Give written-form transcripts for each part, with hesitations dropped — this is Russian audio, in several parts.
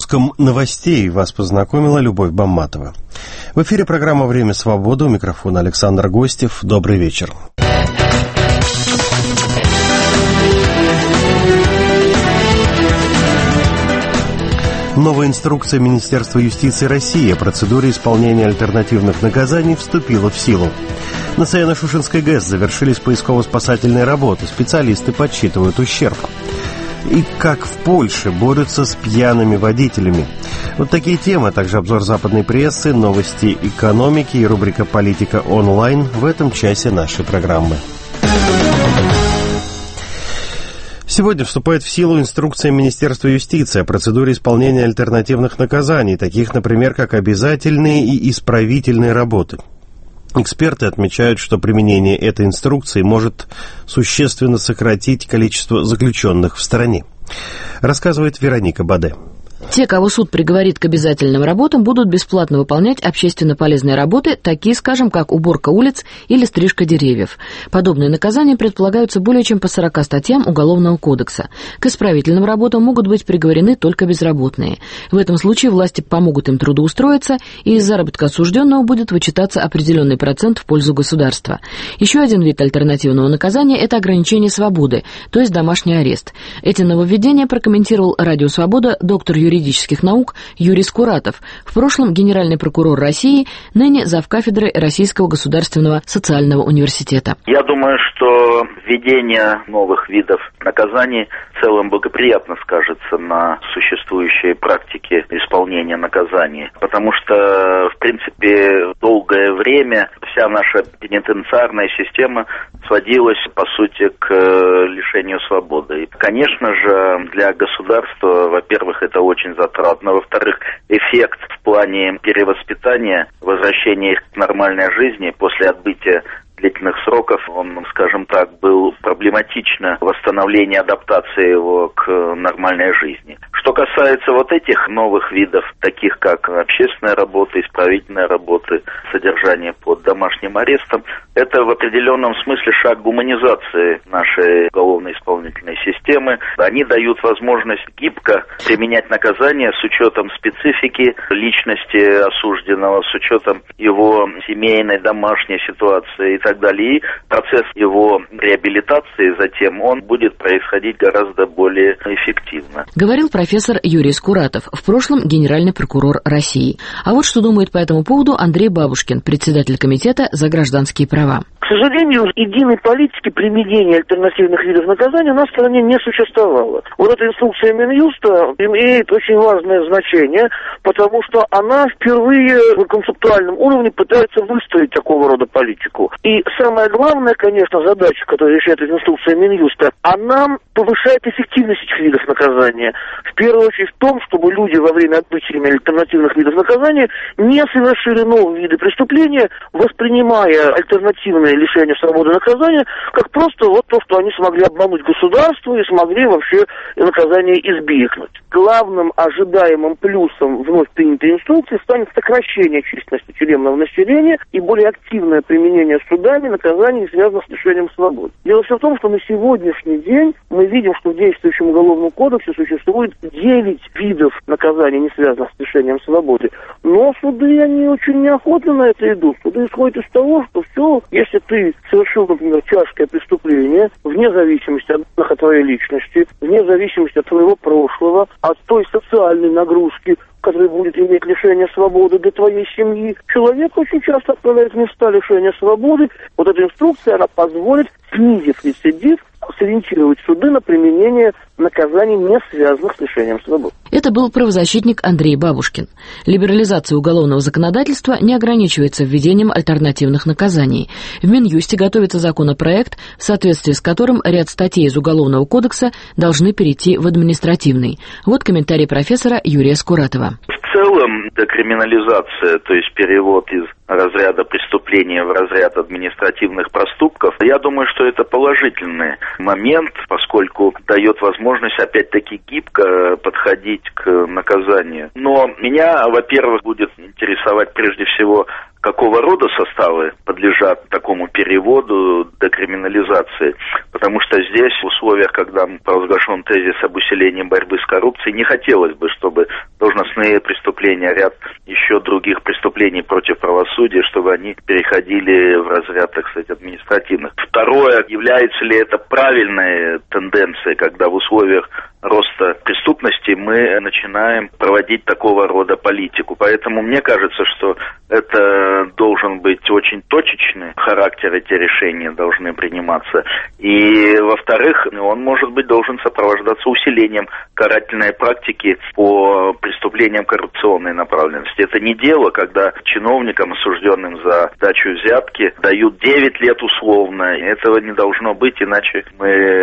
выпуском новостей вас познакомила Любовь Бамматова. В эфире программа «Время свободы». У микрофона Александр Гостев. Добрый вечер. Новая инструкция Министерства юстиции России о процедуре исполнения альтернативных наказаний вступила в силу. На Саяно-Шушенской ГЭС завершились поисково-спасательные работы. Специалисты подсчитывают ущерб. И как в Польше борются с пьяными водителями. Вот такие темы, а также обзор западной прессы, новости экономики и рубрика «Политика онлайн» в этом часе нашей программы. Сегодня вступает в силу инструкция Министерства юстиции о процедуре исполнения альтернативных наказаний, таких, например, как обязательные и исправительные работы. Эксперты отмечают, что применение этой инструкции может существенно сократить количество заключенных в стране. Рассказывает Вероника Баде. Те, кого суд приговорит к обязательным работам, будут бесплатно выполнять общественно полезные работы, такие, скажем, как уборка улиц или стрижка деревьев. Подобные наказания предполагаются более чем по 40 статьям Уголовного кодекса. К исправительным работам могут быть приговорены только безработные. В этом случае власти помогут им трудоустроиться, и из заработка осужденного будет вычитаться определенный процент в пользу государства. Еще один вид альтернативного наказания – это ограничение свободы, то есть домашний арест. Эти нововведения прокомментировал «Радио Свобода» доктор юридических наук Юрий Скуратов, в прошлом генеральный прокурор России, ныне завкафедрой Российского государственного социального университета. Я думаю, что введение новых видов наказаний в целом благоприятно скажется на существующей практике исполнения наказаний, потому что, в принципе, долгое время вся наша пенитенциарная система сводилась, по сути, к лишению свободы. И, конечно же, для государства, во-первых, это очень затратно, во-вторых, эффект в плане перевоспитания, возвращения их к нормальной жизни после отбытия длительных сроков, он, скажем так, был проблематично восстановление, адаптация его к нормальной жизни. Что касается вот этих новых видов, таких как общественная работа, исправительная работа, содержание под домашним арестом, это в определенном смысле шаг гуманизации нашей уголовно-исполнительной системы. Они дают возможность гибко применять наказание с учетом специфики личности осужденного, с учетом его семейной, домашней ситуации и так далее. И процесс его реабилитации затем, он будет происходить гораздо более эффективно. Говорил профессор Юрий Скуратов, в прошлом генеральный прокурор России. А вот что думает по этому поводу Андрей Бабушкин, председатель комитета за гражданские права. К сожалению, единой политики применения альтернативных видов наказания у нас в стране не существовало. Вот эта инструкция Минюста имеет очень важное значение, потому что она впервые на концептуальном уровне пытается выстроить такого рода политику. И самая главная, конечно, задача, которую решает инструкция Минюста, она повышает эффективность этих видов наказания. В первую очередь в том, чтобы люди во время отбытия альтернативных видов наказания не совершили новые виды преступления, воспринимая альтернативные лишения свободы наказания как просто вот то, что они смогли обмануть государство и смогли вообще наказание избегнуть. Главным ожидаемым плюсом вновь принятой инструкции станет сокращение численности тюремного населения и более активное применение судами наказаний, связанных с лишением свободы. Дело все в том, что на сегодняшний день мы видим, что в действующем Уголовном кодексе существует 9 видов наказаний, не связанных с лишением свободы. Но суды, они очень неохотно на это идут. Суды исходят из того, что все, если ты совершил, например, тяжкое преступление, вне зависимости от твоей личности, вне зависимости от твоего прошлого, от той социальной нагрузки, который будет иметь лишение свободы для твоей семьи, человек очень часто отправляет в места лишения свободы. Вот эта инструкция, она позволит, снизив рецидив, сориентировать суды на применение наказаний, не связанных с лишением свободы. Это был правозащитник Андрей Бабушкин. Либерализация уголовного законодательства не ограничивается введением альтернативных наказаний. В Минюсте готовится законопроект, в соответствии с которым ряд статей из Уголовного кодекса должны перейти в административный. Вот комментарий профессора Юрия Скуратова. В целом, декриминализация, то есть перевод из разряда преступления в разряд административных проступков, я думаю, что это положительный момент, поскольку дает возможность, опять-таки, гибко подходить к наказанию. Но меня, во-первых, будет интересовать прежде всего, какого рода составы подлежат такому переводу, декриминализации. Потому что здесь, в условиях, когда провозглашен тезис об усилении борьбы с коррупцией, не хотелось бы, чтобы должностные корыстные преступления, ряд еще других преступлений против правосудия, чтобы они переходили в разряд, так сказать, административных. Второе, является ли это правильной тенденцией, когда в условиях роста преступности мы начинаем проводить такого рода политику. Поэтому мне кажется, что это должен быть очень точечный характер, эти решения должны приниматься. И, во-вторых, он, может быть, должен сопровождаться усилением карательной практики по преступлениям коррупционной направленности. Это не дело, когда чиновникам, осужденным за дачу взятки, дают 9 лет условно. Этого не должно быть, иначе мы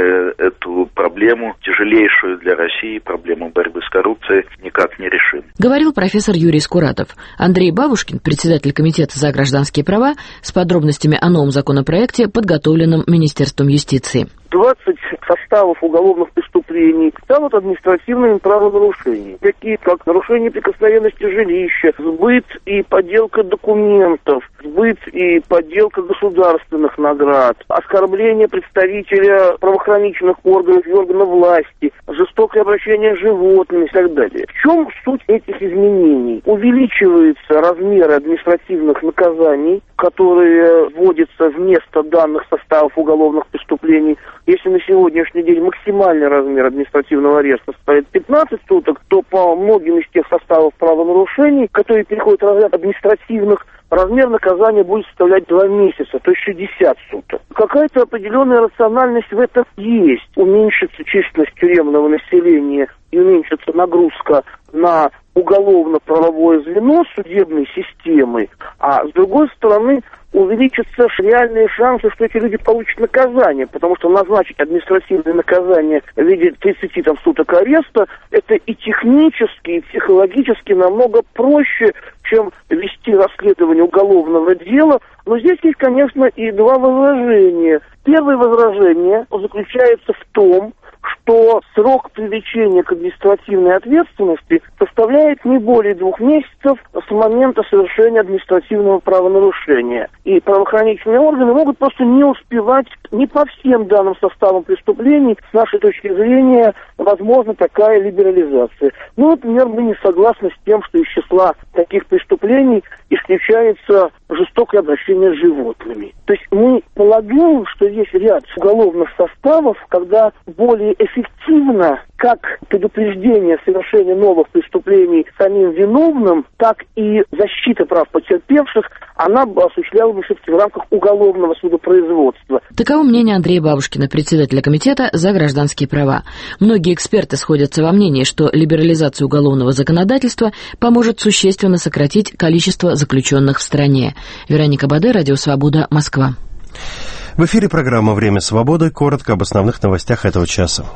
эту проблему, тяжелейшую для России, проблему борьбы с коррупцией, никак не решим. Говорил профессор Юрий Скуратов. Андрей Бабушкин, председатель Комитета за гражданские права, с подробностями о новом законопроекте, подготовленном Министерством юстиции. 20 составов уголовных преступлений станут административными правонарушениями, такие как нарушение неприкосновенности жилища, сбыт и подделка документов, сбыт и подделка государственных наград, оскорбление представителя правоохранительных органов и органов власти, жестокое обращение с животными и так далее. В чем суть этих изменений? Увеличиваются размеры административных наказаний, которые вводятся вместо данных составов уголовных преступлений. Если на сегодняшний день максимальный размер административного ареста составит 15 суток, то по многим из тех составов правонарушений, которые переходят в разряд административных, размер наказания будет составлять 2 месяца, то есть 60 суток. Какая-то определенная рациональность в этом есть. Уменьшится численность тюремного населения и уменьшится нагрузка на уголовно-правовое звено судебной системы, а с другой стороны увеличатся реальные шансы, что эти люди получат наказание, потому что назначить административное наказание в виде 30 суток ареста, это и технически, и психологически намного проще, чем вести расследование уголовного дела. Но здесь есть, конечно, и два возражения. Первое возражение заключается в том, что срок привлечения к административной ответственности составляет не более 2 месяцев с момента совершения административного правонарушения. И правоохранительные органы могут просто не успевать не по всем данным составам преступлений. С нашей точки зрения, возможна такая либерализация. Ну, например, мы не согласны с тем, что из числа таких преступлений исключается жестокое обращение с животными. То есть мы полагаем, что есть ряд уголовных составов, когда более эффективно как предупреждение совершения новых преступлений самим виновным, так и защита прав потерпевших, она осуществлялась все-таки в рамках уголовного судопроизводства. Таково мнение Андрея Бабушкина, председателя Комитета за гражданские права. Многие эксперты сходятся во мнении, что либерализация уголовного законодательства поможет существенно сократить количество заключенных в стране. Вероника Баде, Радио Свобода, Москва. В эфире программа «Время свободы». Коротко об основных новостях этого часа.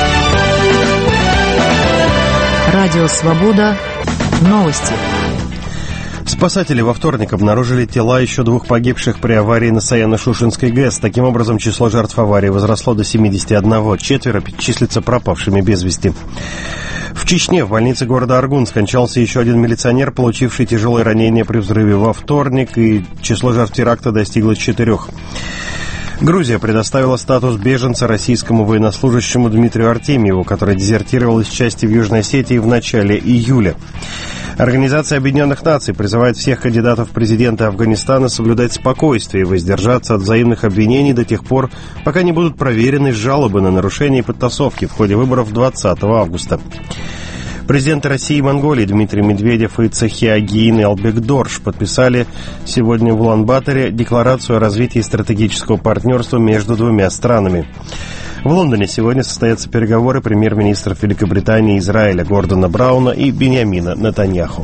Радио Свобода. Новости. Спасатели во вторник обнаружили тела еще 2 погибших при аварии на Саяно-Шушенской ГЭС. Таким образом, число жертв аварии возросло до 71. 4 числятся пропавшими без вести. В Чечне в больнице города Аргун скончался еще один милиционер, получивший тяжелые ранения при взрыве во вторник, и число жертв теракта достигло 4. Грузия предоставила статус беженца российскому военнослужащему Дмитрию Артемьеву, который дезертировал из части в Южной Осетии в начале июля. Организация Объединенных Наций призывает всех кандидатов в президенты Афганистана соблюдать спокойствие и воздержаться от взаимных обвинений до тех пор, пока не будут проверены жалобы на нарушения и подтасовки в ходе выборов 20 августа. Президенты России и Монголии Дмитрий Медведев и Цахиагин Албек-Дорж подписали сегодня в Улан-Баторе декларацию о развитии стратегического партнерства между 2 странами. В Лондоне сегодня состоятся переговоры премьер-министров Великобритании и Израиля Гордона Брауна и Биньямина Нетаньяху.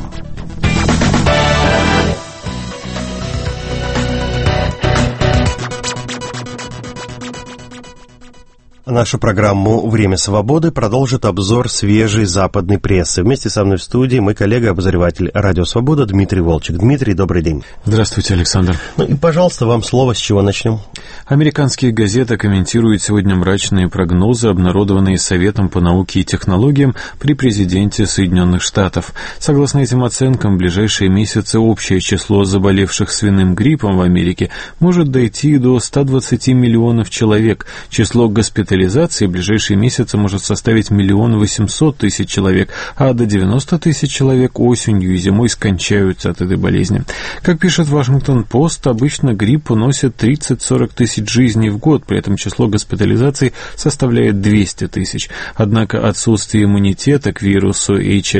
Нашу программу «Время свободы» продолжит обзор свежей западной прессы. Вместе со мной в студии мой коллега-обозреватель «Радио Свобода» Дмитрий Волчек. Дмитрий, добрый день. Здравствуйте, Александр. Ну и, пожалуйста, вам слово, с чего начнем. Американские газеты комментируют сегодня мрачные прогнозы, обнародованные Советом по науке и технологиям при президенте Соединенных Штатов. Согласно этим оценкам, в ближайшие месяцы общее число заболевших свиным гриппом в Америке может дойти до 120 миллионов человек. Число госпитализированных госпитализации в ближайшие месяцы может составить 1 800 000 человек, а до 90 000 человек осенью и зимой скончаются от этой болезни. Как пишет Вашингтон-Пост, обычно грипп уносит 30-40 тысяч жизней в год, при этом число госпитализаций составляет 200 тысяч. Однако отсутствие иммунитета к вирусу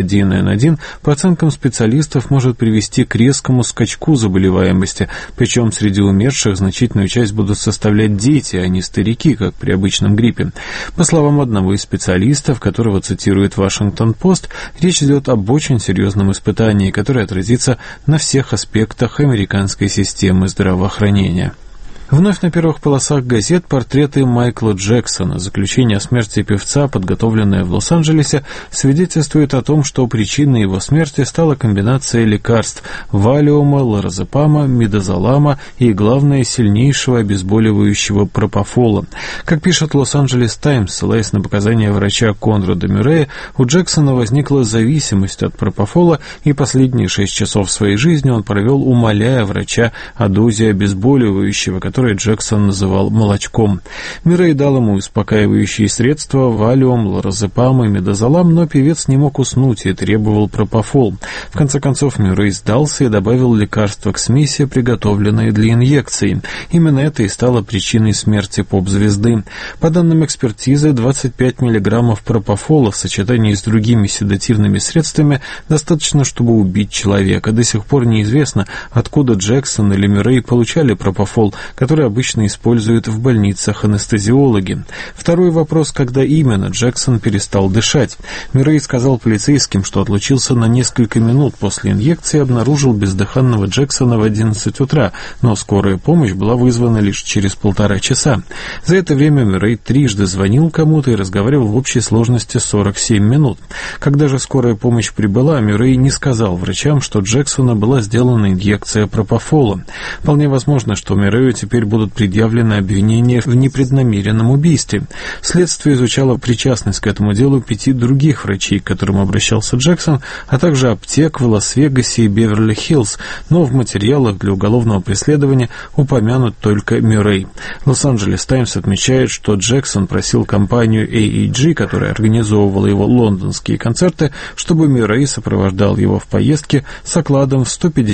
H1N1 по оценкам специалистов может привести к резкому скачку заболеваемости, причем среди умерших значительную часть будут составлять дети, а не старики, как при обычном гриппе. По словам одного из специалистов, которого цитирует Вашингтон-Пост, речь идет об очень серьезном испытании, которое отразится на всех аспектах американской системы здравоохранения. Вновь на первых полосах газет портреты Майкла Джексона. Заключение о смерти певца, подготовленное в Лос-Анджелесе, свидетельствует о том, что причиной его смерти стала комбинация лекарств валиума, лоразепама, мидазолама и, главное, сильнейшего обезболивающего пропофола. Как пишет Лос-Анджелес Таймс, ссылаясь на показания врача Конрада Мюррея, у Джексона возникла зависимость от пропофола, и последние 6 часов своей жизни он провел, умоляя врача о дозе обезболивающего, которое Джексон называл молочком. Мюррей дал ему успокаивающие средства валиум, лоразепам и мидазолам, но певец не мог уснуть и требовал пропофол. В конце концов Мюррей сдался и добавил лекарство к смеси, приготовленной для инъекций. Именно это и стало причиной смерти поп-звезды. По данным экспертизы, 25 мг пропофола в сочетании с другими седативными средствами достаточно, чтобы убить человека. До сих пор неизвестно, откуда Джексон или Мюррей получали пропофол, который обычно используют в больницах анестезиологи. Второй вопрос, когда именно Джексон перестал дышать. Мюррей сказал полицейским, что отлучился на несколько минут после инъекции и обнаружил бездыханного Джексона в 11 утра, но скорая помощь была вызвана лишь через 1,5 часа. За это время Мюррей трижды звонил кому-то и разговаривал в общей сложности 47 минут. Когда же скорая помощь прибыла, Мюррей не сказал врачам, что Джексону была сделана инъекция пропофола. Вполне возможно, что Мюррею теперь будут предъявлены обвинения в непреднамеренном убийстве. Следствие изучало причастность к этому делу 5 других врачей, к которым обращался Джексон, а также аптек в Лас-Вегасе и Беверли-Хиллз, но в материалах для уголовного преследования упомянут только Мюррей. Лос-Анджелес Таймс отмечает, что Джексон просил компанию AEG, которая организовывала его лондонские концерты, чтобы Мюррей сопровождал его в поездке с окладом в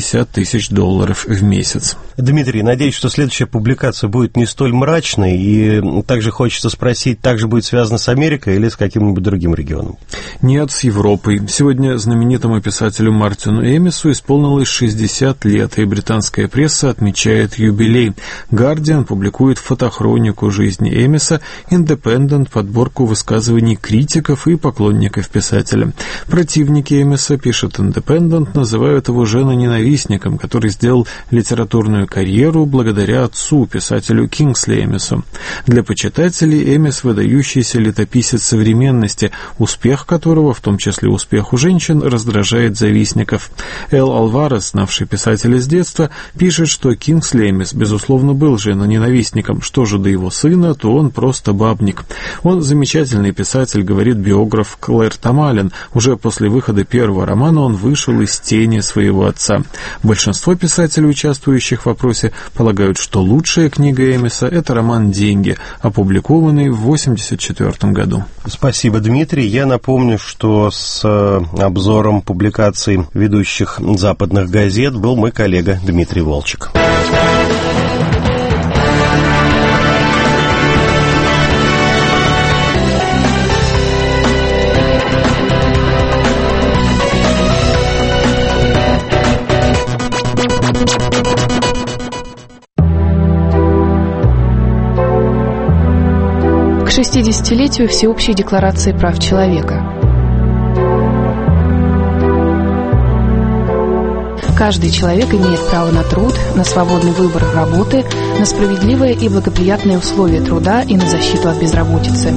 $150 000 в месяц. Дмитрий, надеюсь, что следующая публикация будет не столь мрачной, и также хочется спросить, также будет связано с Америкой или с каким-нибудь другим регионом? Нет, с Европой. Сегодня знаменитому писателю Мартину Эмису исполнилось 60 лет, и британская пресса отмечает юбилей. «Гардиан» публикует фотохронику жизни Эмиса, «Индепендент» — подборку высказываний критиков и поклонников писателя. Противники Эмиса, пишет «Индепендент», называют его женоненавистником, который сделал литературную карьеру благодаря отцу, писателю Кингсли Эмису. Для почитателей Эмис — выдающийся летописец современности, успех которого, в том числе успех у женщин, раздражает завистников. Эл Алварес, знавший писателя с детства, пишет, что Кингсли Эмис, безусловно, был женоненавистником. Что же до его сына, то он просто бабник. Он замечательный писатель, говорит биограф Клэр Тамалин. Уже после выхода первого романа он вышел из тени своего отца. Большинство писателей, участвующих в вопросе, полагают, что лучшая книга Эмиса — это роман «Деньги», опубликованный в 1984 году. Спасибо, Дмитрий. Я напомню, что с обзором публикаций ведущих западных газет был мой коллега Дмитрий Волчек. К 60-летию Всеобщей декларации прав человека. Каждый человек имеет право на труд, на свободный выбор работы, на справедливые и благоприятные условия труда и на защиту от безработицы.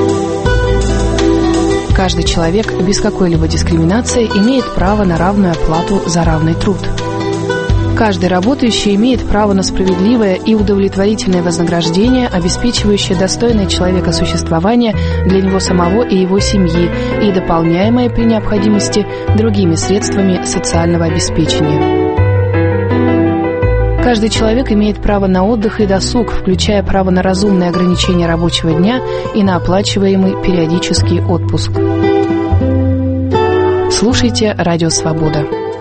Каждый человек без какой-либо дискриминации имеет право на равную оплату за равный труд. Каждый работающий имеет право на справедливое и удовлетворительное вознаграждение, обеспечивающее достойное человека существование для него самого и его семьи и дополняемое при необходимости другими средствами социального обеспечения. Каждый человек имеет право на отдых и досуг, включая право на разумное ограничение рабочего дня и на оплачиваемый периодический отпуск. Слушайте «Радио Свобода».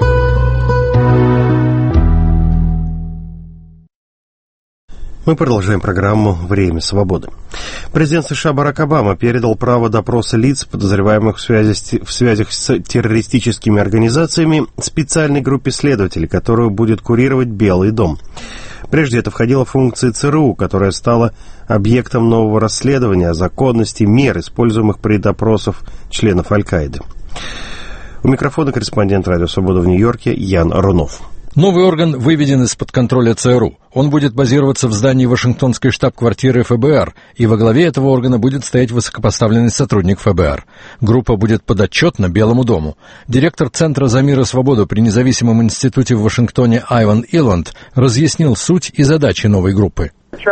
Мы продолжаем программу «Время свободы». Президент США Барак Обама передал право допроса лиц, подозреваемых в связях с террористическими организациями, специальной группе следователей, которую будет курировать Белый дом. Прежде это входило в функции ЦРУ, которая стала объектом нового расследования о законности мер, используемых при допросах членов Аль-Каиды. У микрофона корреспондент «Радио Свобода» в Нью-Йорке Ян Рунов. Новый орган выведен из-под контроля ЦРУ. Он будет базироваться в здании Вашингтонской штаб-квартиры ФБР, и во главе этого органа будет стоять высокопоставленный сотрудник ФБР. Группа будет подотчетна Белому дому. Директор Центра за мир и свободу при независимом институте в Вашингтоне Айван Иланд разъяснил суть и задачи новой группы.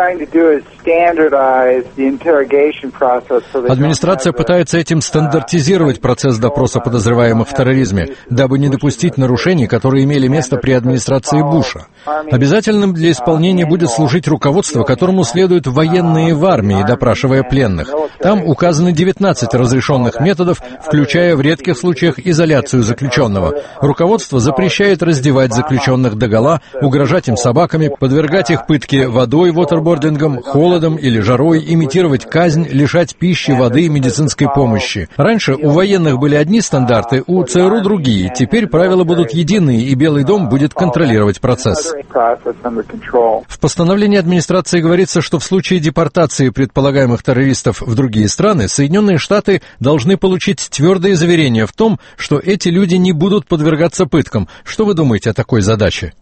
Администрация пытается этим стандартизировать процесс допроса подозреваемых в терроризме, дабы не допустить нарушений, которые имели место при администрации Буша. Обязательным для исполнения будет служить руководство, которому следуют военные в армии, допрашивая пленных. Там указаны 19 разрешенных методов, включая в редких случаях изоляцию заключенного. Руководство запрещает раздевать заключенных догола, угрожать им собаками, подвергать их пытке водой, вотербордингом, холодом или жарой, имитировать казнь, лишать пищи, воды и медицинской помощи. Раньше у военных были одни стандарты, у ЦРУ другие. Теперь правила будут единые, и Белый дом будет контролировать процесс. В постановлении администрации говорится, что в случае депортации предполагаемых террористов в другие страны, Соединенные Штаты должны получить твердые заверения в том, что эти люди не будут подвергаться пыткам. Что вы думаете о такой задаче?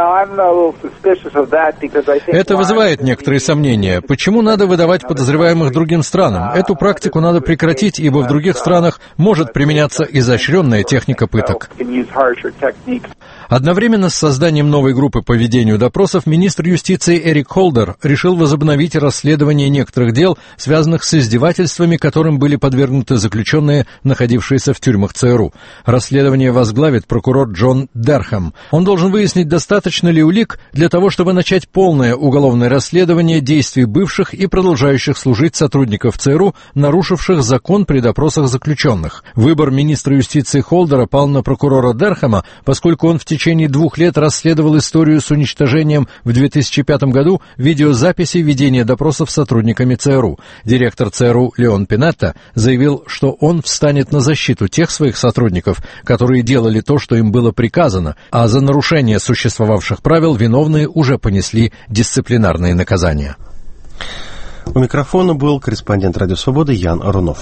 Это вызывает некоторые сомнения. Почему надо выдавать подозреваемых другим странам? Эту практику надо прекратить, ибо в других странах может применяться изощренная техника пыток. Одновременно с созданием новой группы по ведению допросов министр юстиции Эрик Холдер решил возобновить расследование некоторых дел, связанных с издевательствами, которым были подвергнуты заключенные, находившиеся в тюрьмах ЦРУ. Расследование возглавит прокурор Джон Дерхэм. Он должен выяснить, достаточно ли улик для того, чтобы начать полное уголовное расследование действий бывших и продолжающих служить сотрудников ЦРУ, нарушивших закон при допросах заключенных. Выбор министра юстиции Холдера пал на прокурора Дерхэма, поскольку он в течение 2 лет расследовал историю с уничтожением в 2005 году видеозаписей ведения допросов с сотрудниками ЦРУ. Директор ЦРУ Леон Пинетта заявил, что он встанет на защиту тех своих сотрудников, которые делали то, что им было приказано, а за нарушение существовавших правил виновные уже понесли дисциплинарные наказания. У микрофона был корреспондент «Радио Свободы» Ян Рунов.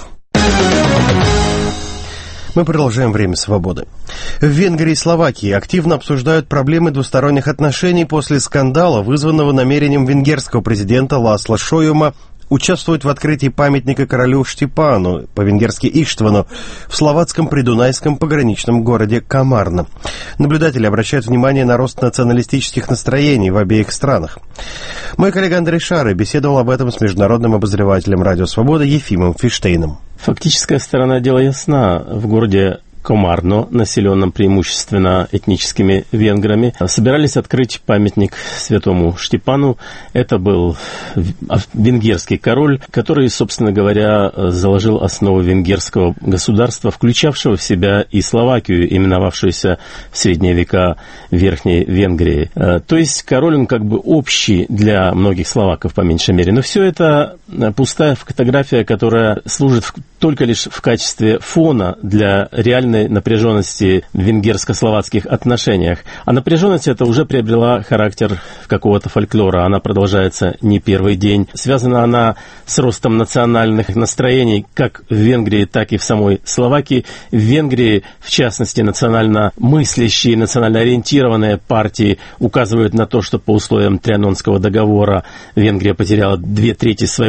Мы продолжаем «Время свободы». В Венгрии и Словакии активно обсуждают проблемы двусторонних отношений после скандала, вызванного намерением венгерского президента Ласло Шойума участвовать в открытии памятника королю Штепану, по-венгерски Иштвану, в словацком придунайском пограничном городе Камарна. Наблюдатели обращают внимание на рост националистических настроений в обеих странах. Мой коллега Андрей Шары беседовал об этом с международным обозревателем «Радио Свобода» Ефимом Фиштейном. Фактическая сторона дела ясна. В городе Комарно, населенном преимущественно этническими венграми, собирались открыть памятник святому Штепану. Это был венгерский король, который, собственно говоря, заложил основу венгерского государства, включавшего в себя и Словакию, именовавшуюся в средние века Верхней Венгрией. То есть король, он как бы общий для многих словаков, по меньшей мере. Но все это пустая фотография, которая служит только лишь в качестве фона для реальной напряженности в венгерско-словацких отношениях. А напряженность эта уже приобрела характер какого-то фольклора. Она продолжается не первый день. Связана она с ростом национальных настроений как в Венгрии, так и в самой Словакии. В Венгрии, в частности, национально мыслящие, национально ориентированные партии указывают на то, что по условиям Трианонского договора Венгрия потеряла 2/3 своего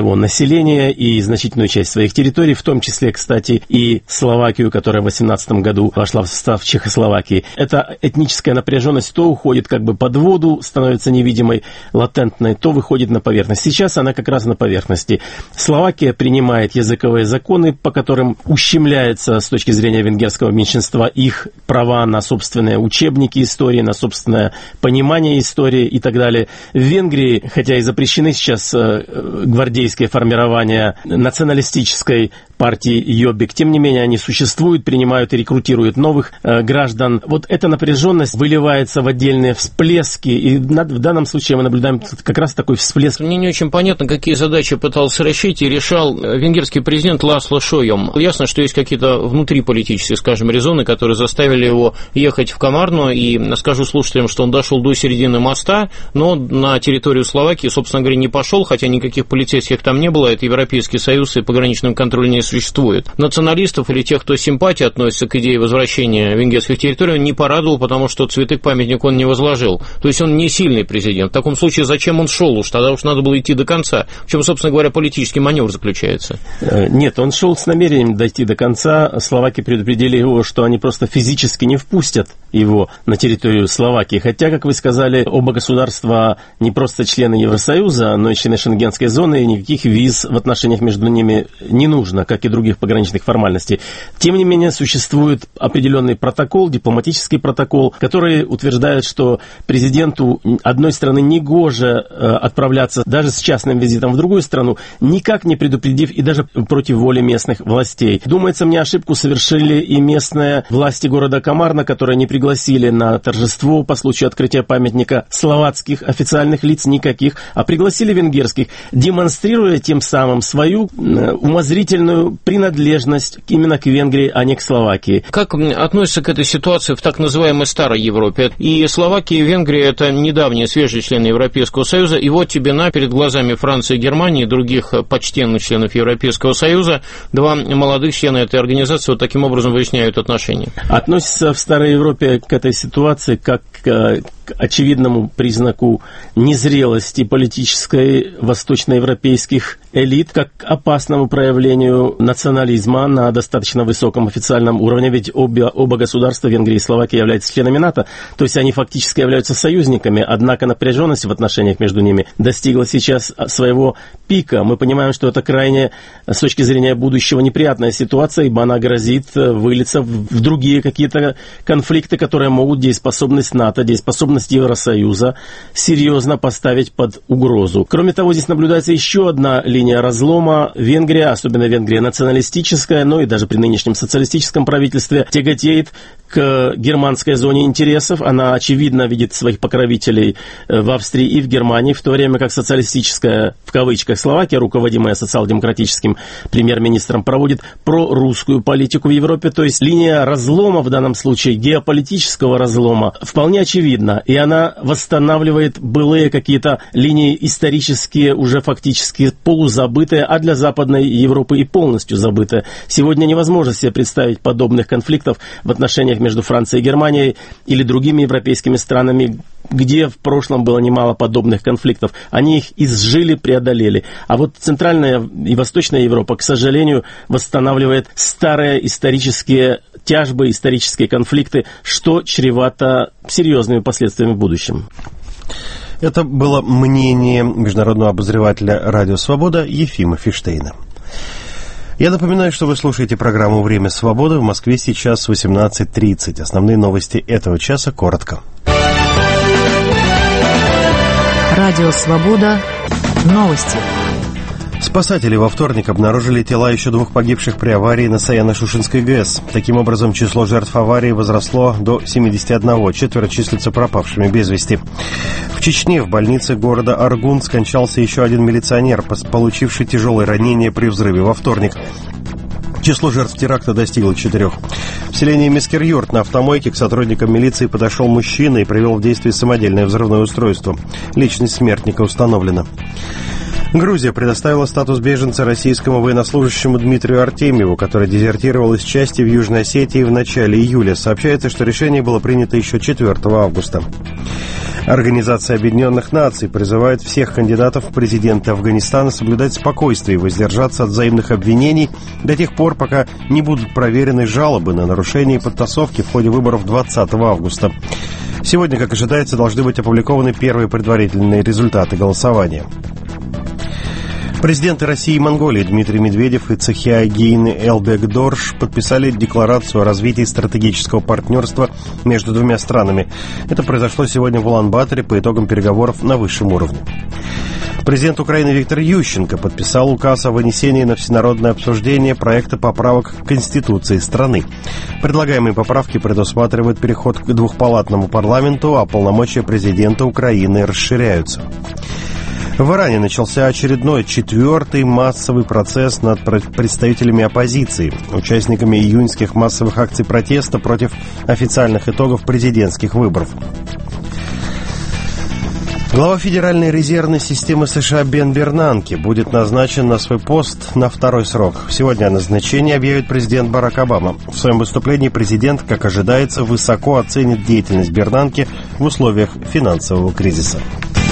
своего населения и значительную часть своих территорий, в том числе, кстати, и Словакию, которая в 18 году вошла в состав Чехословакии. Эта этническая напряженность то уходит как бы под воду, становится невидимой, латентной, то выходит на поверхность. Сейчас она как раз на поверхности. Словакия принимает языковые законы, по которым ущемляется с точки зрения венгерского меньшинства их права на собственные учебники истории, на собственное понимание истории и так далее. В Венгрии, хотя и запрещены сейчас гвардейские формирования националистической партии Йобик, тем не менее они существуют, принимают и рекрутируют новых граждан. Вот эта напряженность выливается в отдельные всплески, и в данном случае мы наблюдаем как раз такой всплеск. Мне не очень понятно, какие задачи пытался решить и решал венгерский президент Ласло Шойем. Ясно, что есть какие-то внутриполитические, скажем, резоны, которые заставили его ехать в Комарно, и скажу слушателям, что он дошел до середины моста, но на территорию Словакии, собственно говоря, не пошел, хотя никаких полицейских там не было, это Европейский Союз и пограничного контроля не существует. Националистов или тех, кто с симпатией относится к идее возвращения венгерских территорий, он не порадовал, потому что цветы к памятнику он не возложил. То есть он не сильный президент. В таком случае зачем он шел уж? Тогда уж надо было идти до конца. В чем, собственно говоря, политический маневр заключается? Нет, он шел с намерением дойти до конца. Словаки предупредили его, что они просто физически не впустят его на территорию Словакии. Хотя, как вы сказали, оба государства не просто члены Евросоюза, но и члены Шенгенской зоны, и никаких виз в отношениях между ними не нужно, как и других пограничных формальностей. Тем не менее, существует определенный протокол, дипломатический протокол, который утверждает, что президенту одной страны негоже отправляться даже с частным визитом в другую страну, никак не предупредив и даже против воли местных властей. Думается, мне ошибку совершили и местные власти города Комарно, которые не пригласили на торжество по случаю открытия памятника словацких официальных лиц никаких, а пригласили венгерских, демонстрируя тем самым свою умозрительную принадлежность именно к Венгрии, а не к Словакии. Как относится к этой ситуации в так называемой старой Европе? И Словакия, и Венгрия – это недавние свежие члены Европейского Союза, и вот тебе перед глазами Франции, Германии и других почтенных членов Европейского Союза два молодых члена этой организации вот таким образом выясняют отношения. Относится в старой Европе к этой ситуации как к очевидному признаку незрелости политической восточноевропейских элит, как к опасному проявлению национализма на достаточно высоком официальном уровне, ведь оба государства, Венгрия и Словакия, являются членами НАТО, то есть они фактически являются союзниками, однако напряженность в отношениях между ними достигла сейчас своего пика. Мы понимаем, что это крайне, с точки зрения будущего, неприятная ситуация, ибо она грозит вылиться в другие какие-то конфликты, которые могут дееспособность НАТО, дееспособность Евросоюза серьезно поставить под угрозу. Кроме того, здесь наблюдается еще одна линия разлома. Венгрия, особенно Венгрия националистическая, но и даже при нынешнем социалистическом правительстве, тяготеет к германской зоне интересов. Она, очевидно, видит своих покровителей в Австрии и в Германии, в то время как социалистическая, в кавычках, Словакия, руководимая социал-демократическим премьер-министром, проводит прорусскую политику в Европе. То есть линия разлома, в данном случае геополитического разлома, вполне очевидна. И она восстанавливает былые какие-то линии исторические, уже фактически полузабытые, а для Западной Европы и полностью забытые. Сегодня невозможно себе представить подобных конфликтов в отношениях между Францией и Германией или другими европейскими странами, где в прошлом было немало подобных конфликтов. Они их изжили, преодолели. А вот Центральная и Восточная Европа, к сожалению, восстанавливает старые исторические тяжбы, исторические конфликты, что чревато серьезными последствиями в будущем. Это было мнение международного обозревателя «Радио Свобода» Ефима Фиштейна. Я напоминаю, что вы слушаете программу «Время свободы». В Москве сейчас 18:30. Основные новости этого часа коротко. Радио Свобода. Новости. Спасатели во вторник обнаружили тела еще двух погибших при аварии на Саяно-Шушенской ГЭС. Таким образом, число жертв аварии возросло до 71, четверо числятся пропавшими без вести. В Чечне в больнице города Аргун скончался еще один милиционер, получивший тяжелые ранения при взрыве во вторник. Число жертв теракта достигло 4. В селении Мискер-Юрт на автомойке к сотрудникам милиции подошел мужчина и привел в действие самодельное взрывное устройство. Личность смертника установлена. Грузия предоставила статус беженца российскому военнослужащему Дмитрию Артемьеву, который дезертировал из части в Южной Осетии в начале июля. Сообщается, что решение было принято еще 4 августа. Организация Объединенных Наций призывает всех кандидатов в президенты Афганистана соблюдать спокойствие и воздержаться от взаимных обвинений до тех пор, пока не будут проверены жалобы на нарушения и подтасовки в ходе выборов 20 августа. Сегодня, как ожидается, должны быть опубликованы первые предварительные результаты голосования. Президенты России и Монголии Дмитрий Медведев и Цахиагин Элбекдорж подписали декларацию о развитии стратегического партнерства между двумя странами. Это произошло сегодня в Улан-Баторе по итогам переговоров на высшем уровне. Президент Украины Виктор Ющенко подписал указ о вынесении на всенародное обсуждение проекта поправок к Конституции страны. Предлагаемые поправки предусматривают переход к двухпалатному парламенту, а полномочия президента Украины расширяются. В Иране начался очередной, 4-й массовый процесс над представителями оппозиции, участниками июньских массовых акций протеста против официальных итогов президентских выборов. Глава Федеральной резервной системы США Бен Бернанке будет назначен на свой пост на 2-й срок. Сегодня о назначении объявит президент Барак Обама. В своем выступлении президент, как ожидается, высоко оценит деятельность Бернанке в условиях финансового кризиса.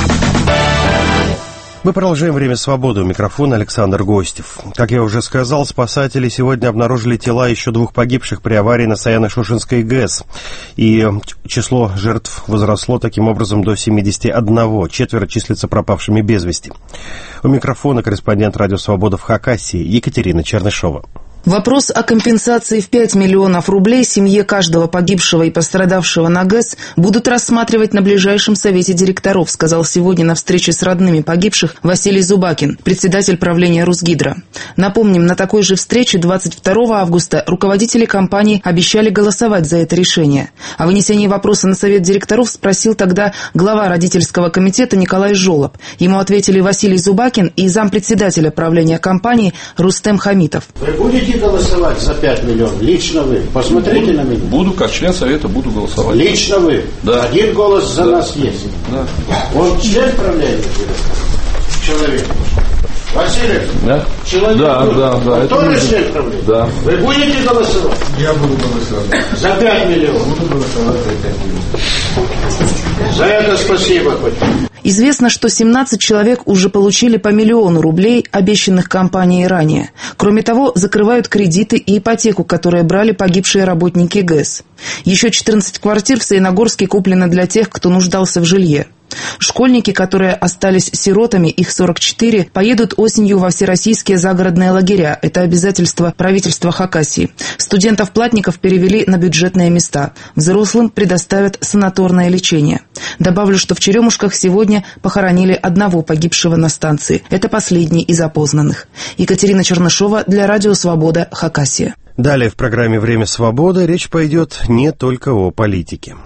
Мы продолжаем «Время свободы». У микрофона Александр Гостев. Как я уже сказал, спасатели сегодня обнаружили тела еще 2 погибших при аварии на Саяно-Шушенской ГЭС. И число жертв возросло таким образом до 71. 4 числятся пропавшими без вести. У микрофона корреспондент «Радио Свобода» в Хакасии Екатерина Чернышова. Вопрос о компенсации в 5 миллионов рублей семье каждого погибшего и пострадавшего на ГЭС будут рассматривать на ближайшем совете директоров, сказал сегодня на встрече с родными погибших Василий Зубакин, председатель правления Русгидро. Напомним, на такой же встрече 22 августа руководители компании обещали голосовать за это решение. О вынесении вопроса на совет директоров спросил тогда глава родительского комитета Николай Жолоб. Ему ответили Василий Зубакин и зампредседателя правления компании Рустем Хамитов. Вы будете голосовать за 5 миллионов? Лично вы? Посмотрите на меня. Буду, как член совета, буду голосовать. Лично вы? Да. 1 голос за нас есть. Да. Он член правления? Человек. Василий? Да. Человек? Да. Он тоже член правления? Да. Вы будете голосовать? Я буду голосовать. За 5 миллионов? Буду голосовать за 5 миллионов. За это спасибо. Известно, что 17 человек уже получили по 1 миллиону рублей, обещанных компанией ранее. Кроме того, закрывают кредиты и ипотеку, которые брали погибшие работники ГЭС. Еще 14 квартир в Саяногорске куплены для тех, кто нуждался в жилье. Школьники, которые остались сиротами, их 44, поедут осенью во всероссийские загородные лагеря. Это обязательство правительства Хакасии. Студентов-платников перевели на бюджетные места. Взрослым предоставят санаторное лечение. Добавлю, что в Черемушках сегодня похоронили 1 погибшего на станции. Это последний из опознанных. Екатерина Чернышова для Радио Свобода, Хакасия. Далее в программе «Время свободы» речь пойдет не только о политике.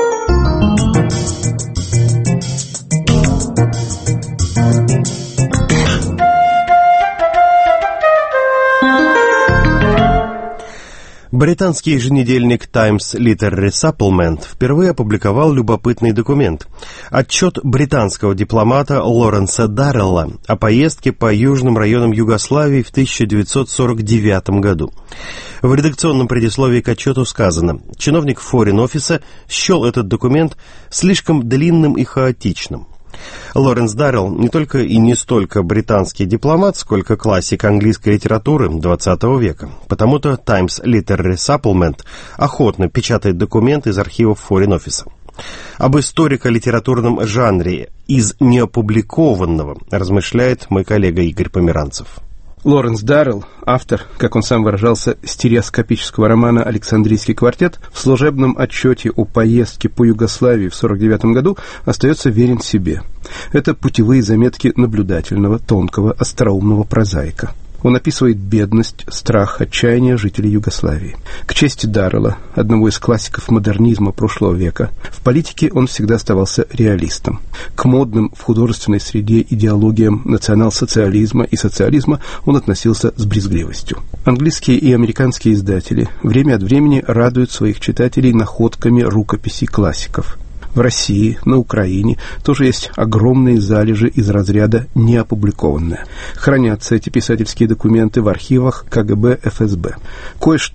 Британский еженедельник Times Literary Supplement впервые опубликовал любопытный документ – отчет британского дипломата Лоренса Даррелла о поездке по южным районам Югославии в 1949 году. В редакционном предисловии к отчету сказано: чиновник Foreign Office счел этот документ слишком длинным и хаотичным. Лоренс Даррелл не только и не столько британский дипломат, сколько классик английской литературы XX века. Потому-то Times Literary Supplement охотно печатает документы из архивов Foreign Office. Об историко-литературном жанре из неопубликованного размышляет мой коллега Игорь Померанцев. Лоренс Даррелл, автор, как он сам выражался, стереоскопического романа «Александрийский квартет», в служебном отчете о поездке по Югославии в 1949 году остается верен себе. Это путевые заметки наблюдательного, тонкого, остроумного прозаика. Он описывает бедность, страх, отчаяние жителей Югославии. К чести Даррелла, одного из классиков модернизма прошлого века, в политике он всегда оставался реалистом. К модным в художественной среде идеологиям национал-социализма и социализма он относился с брезгливостью. Английские и американские издатели время от времени радуют своих читателей находками рукописей классиков. В России, на Украине тоже есть огромные залежи из разряда неопубликованные. Хранятся эти писательские документы в архивах КГБ, ФСБ. Кое-что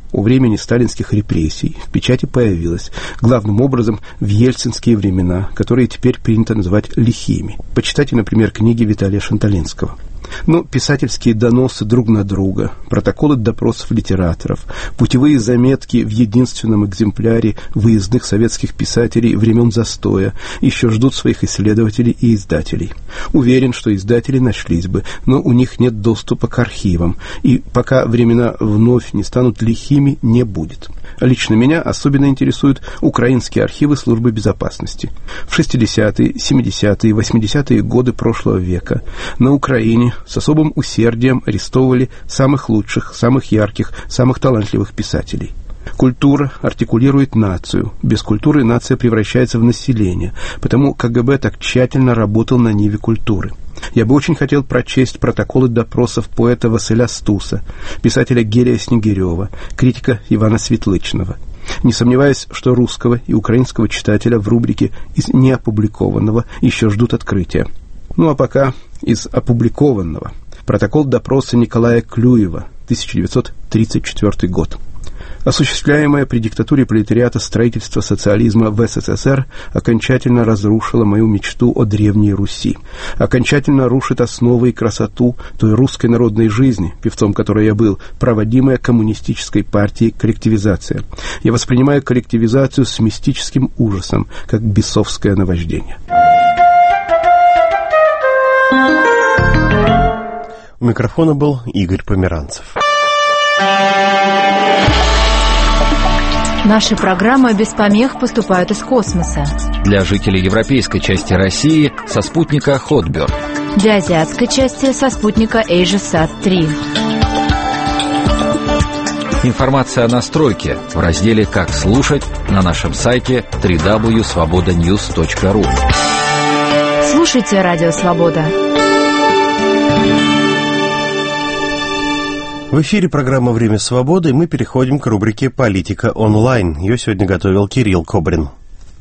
у времени сталинских репрессий в печати появилась, главным образом в ельцинские времена, которые теперь принято называть лихими. Почитайте, например, книги Виталия Шанталинского. Писательские доносы друг на друга, протоколы допросов литераторов, путевые заметки в единственном экземпляре выездных советских писателей времен застоя еще ждут своих исследователей и издателей. Уверен, что издатели нашлись бы, но у них нет доступа к архивам, и пока времена вновь не станут лихими, не будет. Лично меня особенно интересуют украинские архивы службы безопасности. В 60-е, 70-е, 80-е годы прошлого века на Украине с особым усердием арестовывали самых лучших, самых ярких, самых талантливых писателей. Культура артикулирует нацию. Без культуры нация превращается в население. Потому КГБ так тщательно работал на ниве культуры. Я бы очень хотел прочесть протоколы допросов поэта Василя Стуса, писателя Герия Снегирева, критика Ивана Светлычного. Не сомневаюсь, что русского и украинского читателя в рубрике «Из неопубликованного» еще ждут открытия. А пока из опубликованного. Протокол допроса Николая Клюева, 1934 год. Осуществляемое при диктатуре пролетариата строительство социализма в СССР окончательно разрушило мою мечту о Древней Руси. Окончательно рушит основы и красоту той русской народной жизни, певцом которой я был, проводимая коммунистической партией коллективизация. Я воспринимаю коллективизацию с мистическим ужасом, как бесовское наваждение. У микрофона был Игорь Померанцев. Наши программы без помех поступают из космоса. Для жителей европейской части России со спутника Хотберг. Для азиатской части со спутника AsiaSat-3. Информация о настройке в разделе «Как слушать» на нашем сайте www.svobodanews.ru. Слушайте Радио Свобода. В эфире программа «Время свободы», и мы переходим к рубрике «Политика онлайн». Ее сегодня готовил Кирилл Кобрин.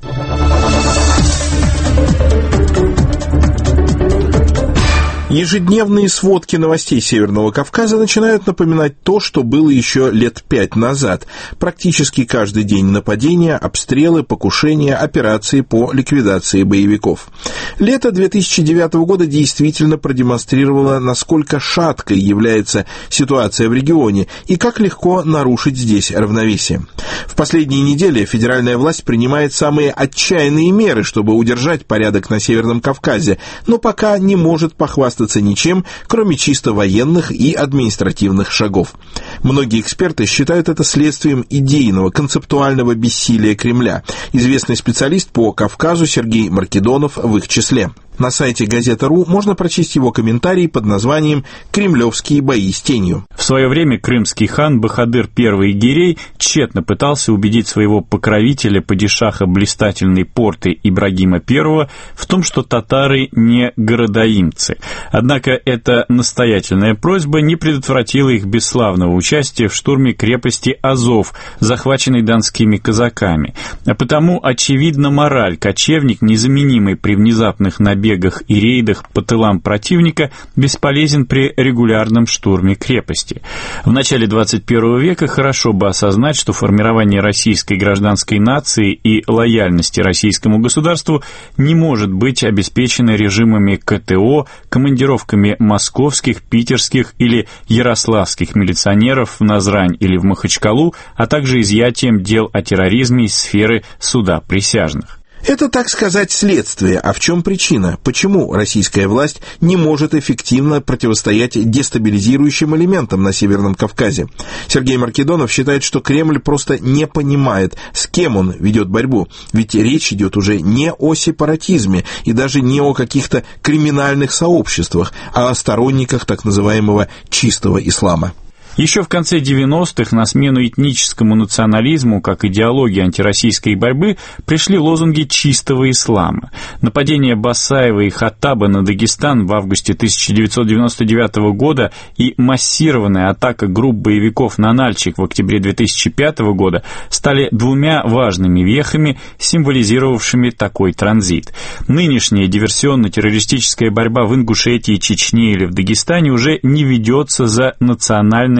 Ежедневные сводки новостей Северного Кавказа начинают напоминать то, что было еще лет 5 назад. Практически каждый день нападения, обстрелы, покушения, операции по ликвидации боевиков. Лето 2009 года действительно продемонстрировало, насколько шаткой является ситуация в регионе и как легко нарушить здесь равновесие. В последние недели федеральная власть принимает самые отчаянные меры, чтобы удержать порядок на Северном Кавказе, но пока не может похвастаться ничем, кроме чисто военных и административных шагов. Многие эксперты считают это следствием идейного, концептуального бессилия Кремля. Известный специалист по Кавказу Сергей Маркедонов в их числе. На сайте Газета.ру можно прочесть его комментарий под названием «Кремлевские бои с тенью». В свое время крымский хан Бахадыр I Гирей тщетно пытался убедить своего покровителя падишаха блистательной порты Ибрагима I в том, что татары не городоимцы. Однако эта настоятельная просьба не предотвратила их бесславного участия в штурме крепости Азов, захваченной донскими казаками. А потому, очевидно, мораль кочевник, незаменимый при внезапных набегах и рейдах по тылам противника, бесполезен при регулярном штурме крепости. В начале 21 века хорошо бы осознать, что формирование российской гражданской нации и лояльности российскому государству не может быть обеспечено режимами КТО, командировками московских, питерских или ярославских милиционеров в Назрань или в Махачкалу, а также изъятием дел о терроризме из сферы суда присяжных. Это, так сказать, следствие. А в чем причина? Почему российская власть не может эффективно противостоять дестабилизирующим элементам на Северном Кавказе? Сергей Маркедонов считает, что Кремль просто не понимает, с кем он ведет борьбу. Ведь речь идет уже не о сепаратизме и даже не о каких-то криминальных сообществах, а о сторонниках так называемого чистого ислама. Еще в конце 90-х на смену этническому национализму, как идеологии антироссийской борьбы, пришли лозунги чистого ислама. Нападение Басаева и Хаттаба на Дагестан в августе 1999 года и массированная атака групп боевиков на Нальчик в октябре 2005 года стали двумя важными вехами, символизировавшими такой транзит. Нынешняя диверсионно-террористическая борьба в Ингушетии, Чечне или в Дагестане уже не ведется за национальное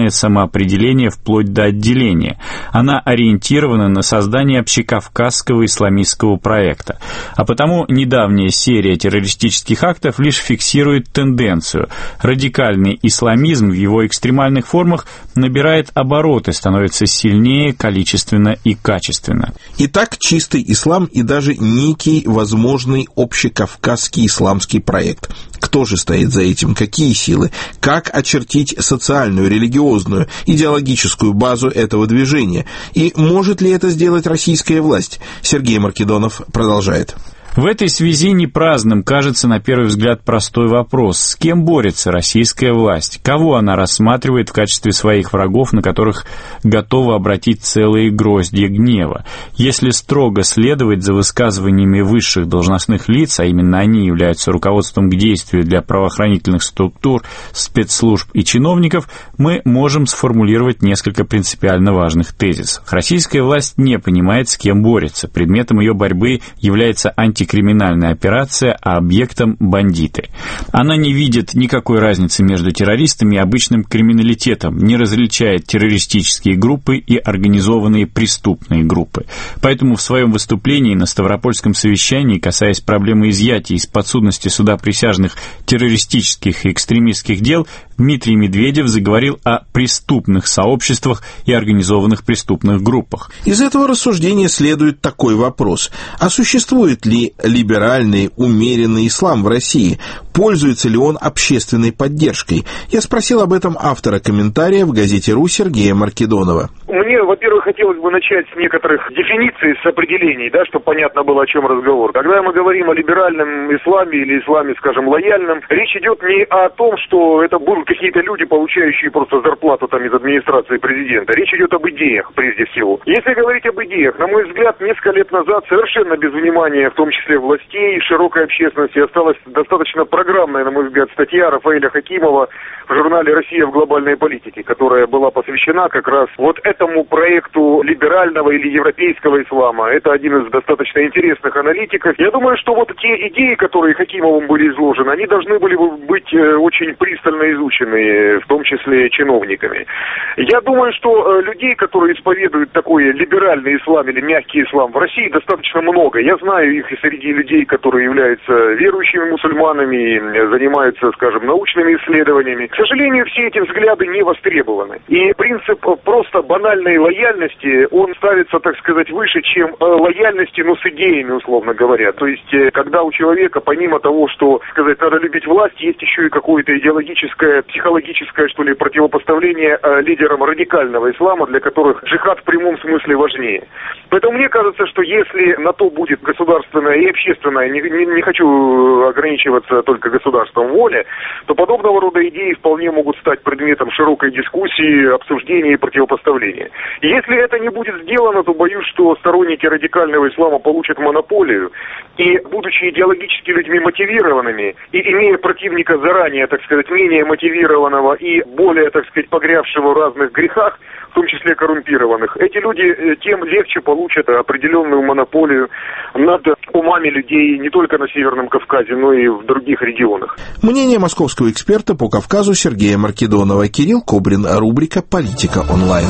национальное самоопределение вплоть до отделения. Она ориентирована на создание общекавказского исламистского проекта. А потому недавняя серия террористических актов лишь фиксирует тенденцию. Радикальный исламизм в его экстремальных формах набирает обороты, становится сильнее количественно и качественно. Итак, чистый ислам и даже некий возможный общекавказский исламский проект. Кто же стоит за этим? Какие силы? Как очертить социальную, религиозную, идеологическую базу этого движения? И может ли это сделать российская власть? Сергей Маркедонов продолжает. В этой связи непраздным кажется на первый взгляд простой вопрос. С кем борется российская власть? Кого она рассматривает в качестве своих врагов, на которых готова обратить целые гроздья гнева? Если строго следовать за высказываниями высших должностных лиц, а именно они являются руководством к действию для правоохранительных структур, спецслужб и чиновников, мы можем сформулировать несколько принципиально важных тезисов. Российская власть не понимает, с кем борется. Предметом ее борьбы является антикриминальная операция, а объектом – бандиты. Она не видит никакой разницы между террористами и обычным криминалитетом, не различает террористические группы и организованные преступные группы. Поэтому в своем выступлении на Ставропольском совещании, касаясь проблемы изъятия из подсудности суда присяжных террористических и экстремистских дел, Дмитрий Медведев заговорил о преступных сообществах и организованных преступных группах. Из этого рассуждения следует такой вопрос. А существует ли либеральный, умеренный ислам в России? Пользуется ли он общественной поддержкой? Я спросил об этом автора комментария в газете «Ру» Сергея Маркедонова. Мне, во-первых, хотелось бы начать с некоторых дефиниций, с определений, да, чтобы понятно было, о чем разговор. Когда мы говорим о либеральном исламе или исламе, скажем, лояльном, речь идет не о том, что это будут какие-то люди, получающие просто зарплату там из администрации президента. Речь идет об идеях, прежде всего. Если говорить об идеях, на мой взгляд, несколько лет назад совершенно без внимания, в том числе властей и широкой общественности, осталась достаточно программная, на мой взгляд, статья Рафаэля Хакимова в журнале «Россия в глобальной политике», которая была посвящена как раз вот этому проекту либерального или европейского ислама. Это один из достаточно интересных аналитиков. Я думаю, что вот те идеи, которые Хакимовым были изложены, они должны были бы быть очень пристально изучены, в том числе чиновниками. Я думаю, что людей, которые исповедуют такой либеральный ислам или мягкий ислам в России, достаточно много. Я знаю их и среди людей, которые являются верующими мусульманами, занимаются, скажем, научными исследованиями. К сожалению, все эти взгляды не востребованы. И принцип просто банальной лояльности, он ставится, так сказать, выше, чем лояльности, но с идеями, условно говоря. То есть, когда у человека, помимо того, что, сказать, надо любить власть, есть еще и какое-то идеологическое, психологическое, что ли, противопоставление лидерам радикального ислама, для которых джихад в прямом смысле важнее. Поэтому мне кажется, что если на то будет государственная и общественная, не хочу ограничиваться только государством, воля, то подобного рода идеи вполне могут стать предметом широкой дискуссии, обсуждения и противопоставления. И если это не будет сделано, то боюсь, что сторонники радикального ислама получат монополию, и, будучи идеологически людьми мотивированными, и имея противника заранее, так сказать, менее мотивированного и более, так сказать, погрязшего в разных грехах, в том числе коррумпированных, эти люди тем легче получат определенную монополию над умами людей не только на Северном Кавказе, но и в других регионах. Мнение московского эксперта по Кавказу Сергея Маркедонова. Кирилл Кобрин, рубрика «Политика онлайн».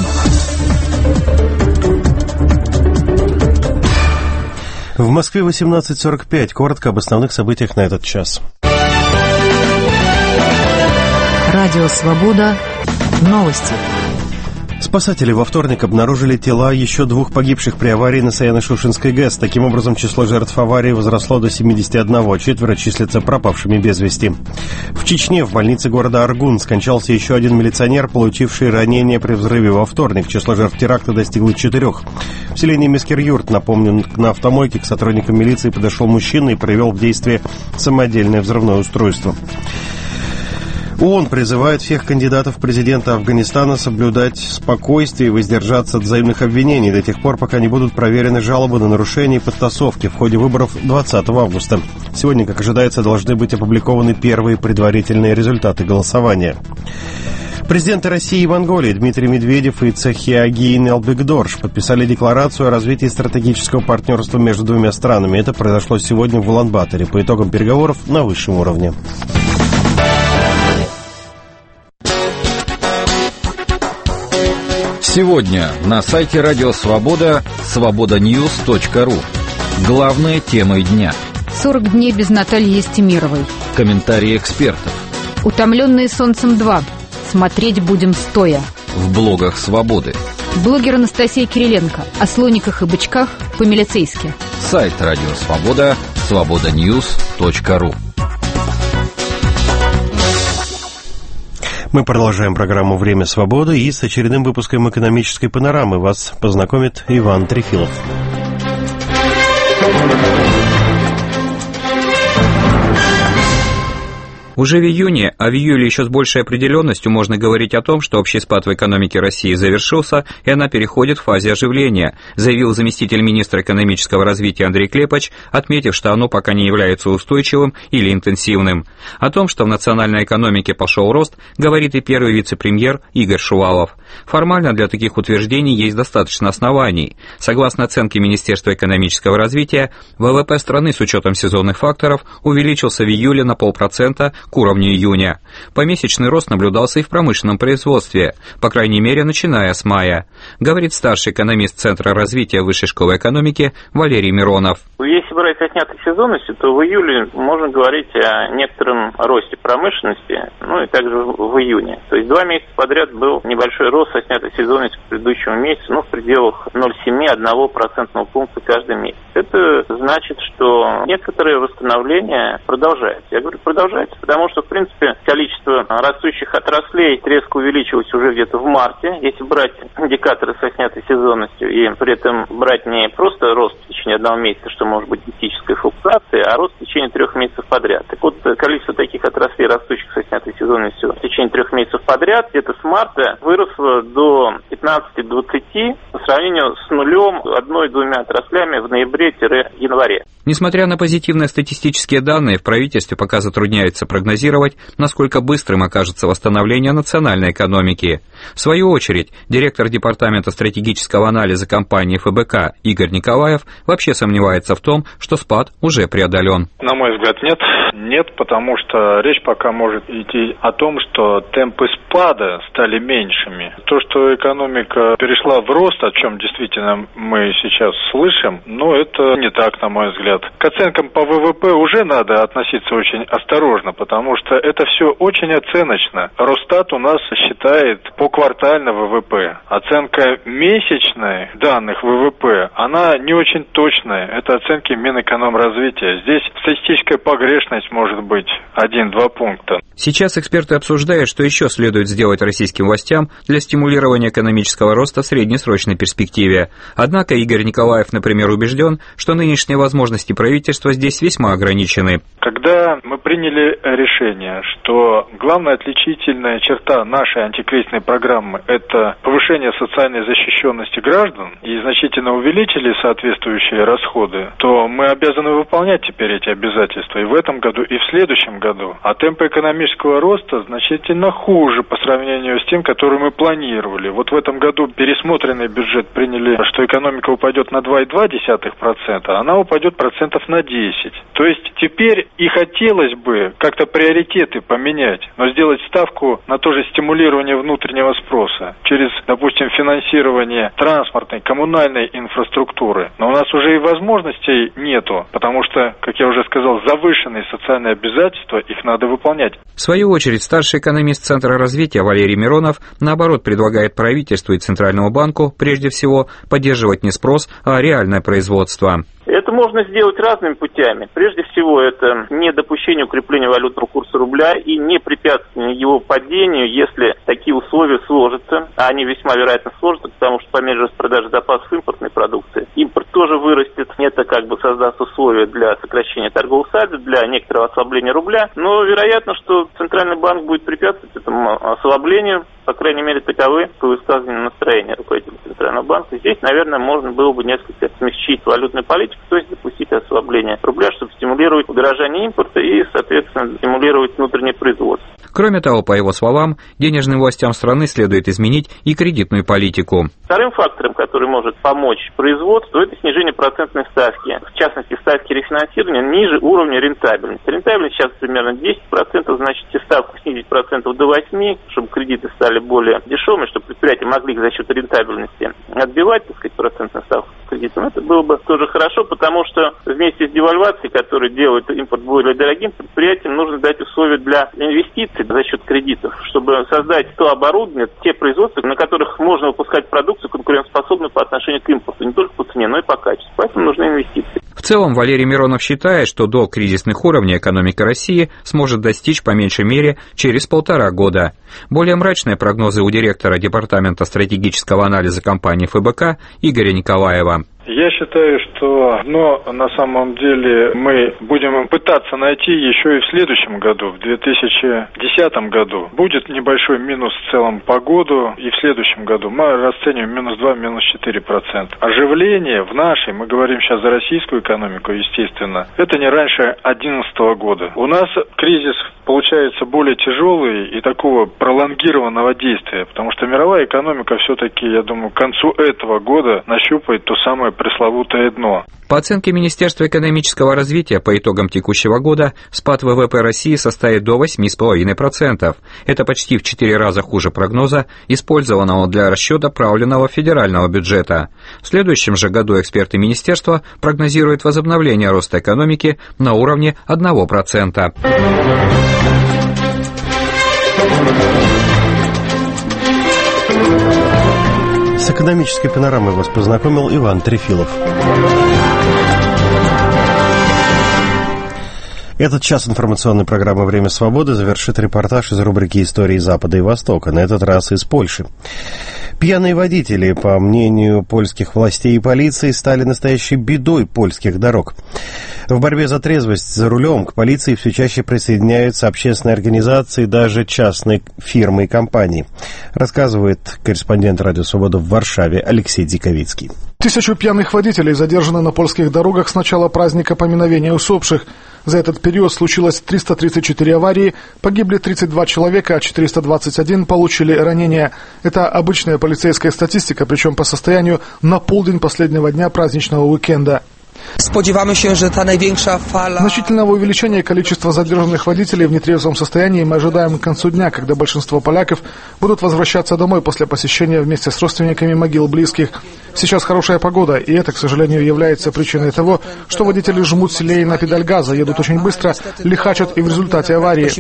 В Москве 18:45. Коротко об основных событиях на этот час. Радио «Свобода». Новости. Спасатели во вторник обнаружили тела еще 2 погибших при аварии на Саяно-Шушенской ГЭС. Таким образом, число жертв аварии возросло до 71, 4 числятся пропавшими без вести. В Чечне в больнице города Аргун скончался еще один милиционер, получивший ранение при взрыве во вторник. Число жертв теракта достигло 4. В селении Мескер-Юрт, напомню, на автомойке к сотрудникам милиции подошел мужчина и привел в действие самодельное взрывное устройство. ООН призывает всех кандидатов в президенты Афганистана соблюдать спокойствие и воздержаться от взаимных обвинений до тех пор, пока не будут проверены жалобы на нарушения и подтасовки в ходе выборов 20 августа. Сегодня, как ожидается, должны быть опубликованы первые предварительные результаты голосования. Президенты России и Монголии Дмитрий Медведев и Цахиагин Элбекдорж подписали декларацию о развитии стратегического партнерства между двумя странами. Это произошло сегодня в Улан-Баторе по итогам переговоров на высшем уровне. Сегодня на сайте Радио Свобода свободаньюз.ру. Главные темы дня. 40 дней без Натальи Естемировой. Комментарии экспертов. Утомленные солнцем 2. Смотреть будем стоя. В блогах Свободы. Блогер Анастасия Кириленко. О слониках и бычках по-милицейски. Сайт Радио Свобода свободаньюз.ру. Мы продолжаем программу «Время свободы» и с очередным выпуском экономической панорамы вас познакомит Иван Трефилов. Уже в июне, а в июле еще с большей определенностью можно говорить о том, что общий спад в экономике России завершился, и она переходит в фазе оживления, заявил заместитель министра экономического развития Андрей Клепач, отметив, что оно пока не является устойчивым или интенсивным. О том, что в национальной экономике пошел рост, говорит и первый вице-премьер Игорь Шувалов. Формально для таких утверждений есть достаточно оснований. Согласно оценке Министерства экономического развития, ВВП страны с учетом сезонных факторов увеличился в июле на 0,5% к уровню июня. Помесячный рост наблюдался и в промышленном производстве, по крайней мере, начиная с мая, говорит старший экономист Центра развития Высшей школы экономики Валерий Миронов. Если брать отнятой сезонностью, то в июле можно говорить о некотором росте промышленности, и также в июне. То есть 2 месяца подряд был небольшой рост отнятой сезонности к предыдущему месяцу, в пределах 0,7-1% пункта каждый месяц. Это значит, что некоторое восстановление продолжается. Я говорю, продолжается, потому что, в принципе, количество растущих отраслей резко увеличилось уже где-то в марте. Если брать индикаторы с отнятой сезонностью и при этом брать не просто рост в течение 1 месяца, что может быть гептической флуктуацией, а рост в течение 3 месяцев подряд. Так вот, количество таких отраслей, растущих с отнятой сезонностью в течение 3 месяцев подряд, где-то с марта выросло до 15-20 по сравнению с нулем 1-2 отраслями в ноябре-январе. Несмотря на позитивные статистические данные, в правительстве пока затрудняется прогнозировать, насколько быстрым окажется восстановление национальной экономики. В свою очередь, директор Департамента стратегического анализа компании ФБК Игорь Николаев вообще сомневается в том, что спад уже преодолен. На мой взгляд, нет. Нет, потому что речь пока может идти о том, что темпы спада стали меньшими. То, что экономика перешла в рост, о чем действительно мы сейчас слышим, это не так, на мой взгляд. К оценкам по ВВП уже надо относиться очень осторожно, потому что это все очень оценочно. Росстат у нас считает поквартально ВВП. Оценка месячной данных ВВП, она не очень точная. Это оценки Минэкономразвития. Здесь статистическая погрешность может быть 1-2 пункта. Сейчас эксперты обсуждают, что еще следует сделать российским властям для стимулирования экономического роста в среднесрочной перспективе. Однако Игорь Николаев, например, убежден, что нынешние возможности правительства здесь весьма ограничены. Когда мы приняли решение, что главная отличительная черта нашей антикризисной программы – это повышение социальной защищенности граждан и значительно увеличили соответствующие расходы, то мы обязаны выполнять теперь эти обязательства и в этом году, и в следующем году. А темпы экономического роста значительно хуже по сравнению с тем, который мы планировали. Вот в этом году пересмотренный бюджет приняли, что экономика упадет на 2,2%, а она упадет процентов на 10%. То есть теперь и хотелось бы как-то приоритеты поменять, но сделать ставку на то же стимулирование внутреннего спроса через, допустим, финансирование транспортной, коммунальной инфраструктуры. Но у нас уже и возможностей нету, потому что, как я уже сказал, завышенные социальные обязательства, их надо выполнять. В свою очередь, старший экономист Центра развития Валерий Миронов, наоборот, предлагает правительству и Центральному банку, прежде всего, поддерживать не спрос, а реальное производство. Это можно сделать разными путями. Прежде всего, это недопущение укрепления валютного курса рубля и не препятствие его падению, если такие условия сложатся. А они весьма вероятно сложатся, потому что по мере распродажи запасов импортной продукции импорт тоже вырастет. Это создаст условия для сокращения торгового сальда, для некоторого ослабления рубля. Но вероятно, что Центральный банк будет препятствовать этому ослаблению. По крайней мере, таковы по высказыванию настроения руководителя Центрального банка. Здесь, наверное, можно было бы несколько смягчить валютную политику, то есть допустить ослабление рубля, чтобы стимулировать удорожание импорта и, соответственно, стимулировать внутреннее производство. Кроме того, по его словам, денежным властям страны следует изменить и кредитную политику. Вторым фактором, который может помочь производству, это снижение процентной ставки. В частности, ставки рефинансирования ниже уровня рентабельности. Рентабельность сейчас примерно 10%, значит, ставку снизить процентов до 8%, чтобы кредиты стали более дешевыми, чтобы предприятия могли за счет рентабельности отбивать, так сказать, процентную ставку кредитом. Это было бы тоже хорошо, потому что вместе с девальвацией, которая делает импорт более дорогим, предприятиям нужно дать условия для инвестиций за счет кредитов, чтобы создать то оборудование, те производства, на которых можно выпускать продукцию конкурентоспособную по отношению к импорту, не только по цене, но и по качеству. Поэтому нужны инвестиции. В целом, Валерий Миронов считает, что до кризисных уровней экономика России сможет достичь по меньшей мере через 1,5 года. Более мрачные прогнозы у директора Департамента стратегического анализа компании ФБК Игоря Николаева. Я считаю, что на самом деле мы будем пытаться найти еще и в следующем году, в 2010 году. Будет небольшой минус в целом по году, и в следующем году мы расцениваем -2, -4%. Оживление в нашей, мы говорим сейчас за российскую экономику, естественно, это не раньше 2011 года. У нас кризис получается более тяжелый и такого пролонгированного действия, потому что мировая экономика все-таки, я думаю, к концу этого года нащупает то самое пресловутое дно. По оценке Министерства экономического развития, по итогам текущего года спад ВВП России составит до 8,5%. Это почти в 4 раза хуже прогноза, использованного для расчета правленного федерального бюджета. В следующем же году эксперты министерства прогнозируют возобновление роста экономики на уровне 1%. С экономической панорамой вас познакомил Иван Трефилов. Этот час информационной программы «Время свободы» завершит репортаж из рубрики «Истории Запада и Востока», на этот раз из Польши. Пьяные водители, по мнению польских властей и полиции, стали настоящей бедой польских дорог. В борьбе за трезвость за рулем к полиции все чаще присоединяются общественные организации, даже частные фирмы и компании, рассказывает корреспондент «Радио Свобода» в Варшаве Алексей Диковицкий. 1000 пьяных водителей задержаны на польских дорогах с начала праздника поминовения усопших. За этот период случилось 334 аварии, погибли 32 человека, а 421 получили ранения. Это обычная полицейская статистика, причем по состоянию на полдень последнего дня праздничного уикенда. Значительного увеличения количества задержанных водителей в нетрезвом состоянии мы ожидаем к концу дня, когда большинство поляков будут возвращаться домой после посещения вместе с родственниками могил близких. Сейчас хорошая погода, и это, к сожалению, является причиной того, что водители жмут сильнее на педаль газа, едут очень быстро, лихачат и в результате аварии.